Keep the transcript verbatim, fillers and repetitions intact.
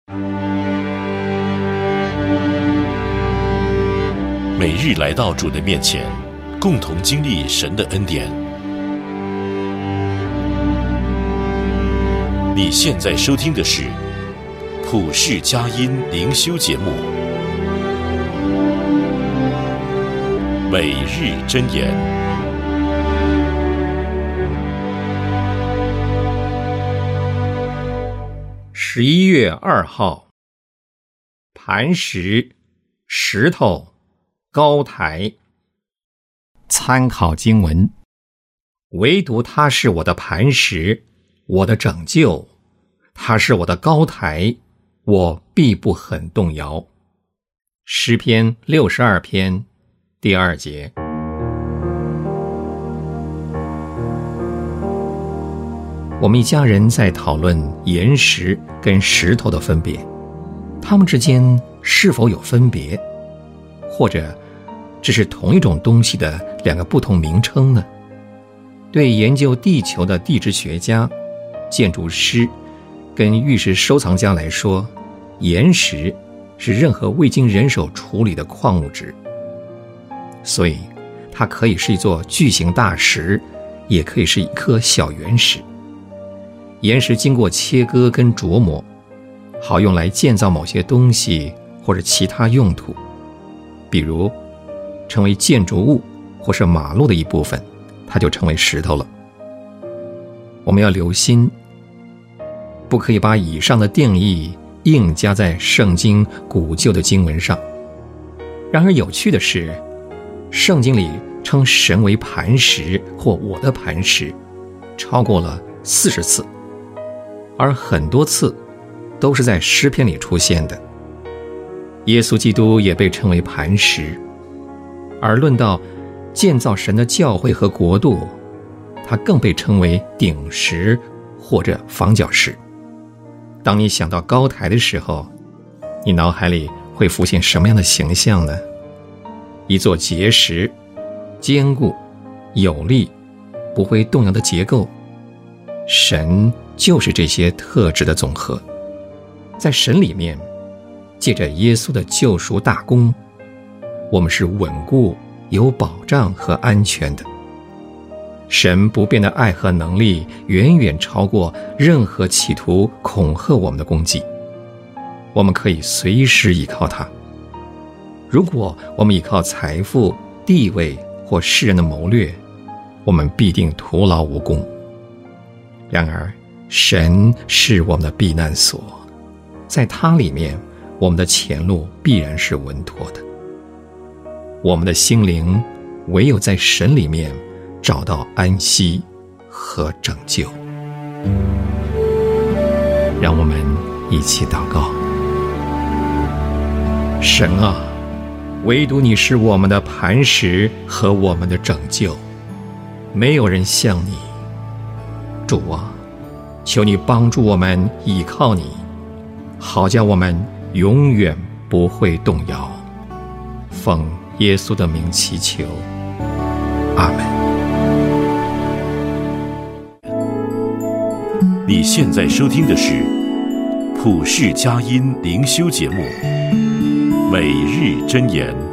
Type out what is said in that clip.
每日来到主的面前，共同经历神的恩典。你现在收听的是普世佳音灵修节目，每日箴言。 十一月二号，磐石、石头、高台。参考经文：唯独他是我的磐石，我的拯救，他是我的高台，我必不很动摇。诗篇六十二篇第二节。我们一家人在讨论岩石跟石头的分别，它们之间是否有分别，或者这是同一种东西的两个不同名称呢？对研究地球的地质学家、建筑师跟玉石收藏家来说，岩石是任何未经人手处理的矿物质，所以它可以是一座巨型大石，也可以是一颗小原石。岩石经过切割跟琢磨，好用来建造某些东西或者其他用途，比如成为建筑物或是马路的一部分，它就成为石头了。我们要留心，不可以把以上的定义硬加在圣经古旧的经文上。然而有趣的是，圣经里称神为磐石或我的磐石超过了四十次，而很多次都是在诗篇里出现的。耶稣基督也被称为磐石，而论到建造神的教会和国度，他更被称为顶石或者房角石。当你想到高台的时候，你脑海里会浮现什么样的形象呢？一座结实、坚固、有力、不会动摇的结构。神就是这些特质的总和。在神里面，借着耶稣的救赎大功，我们是稳固、有保障和安全的。神不变的爱和能力远远超过任何企图恐吓我们的攻击，我们可以随时依靠他。如果我们依靠财富、地位或世人的谋略，我们必定徒劳无功。然而神是我们的避难所，在他里面，我们的前路必然是稳妥的。我们的心灵唯有在神里面找到安息和拯救。让我们一起祷告。神啊，唯独你是我们的磐石和我们的拯救，没有人像你。主啊，求你帮助我们倚靠你，好叫我们永远不会动摇。奉耶稣的名祈求，阿们。 你现在收听的是普世佳音灵修节目，每日箴言。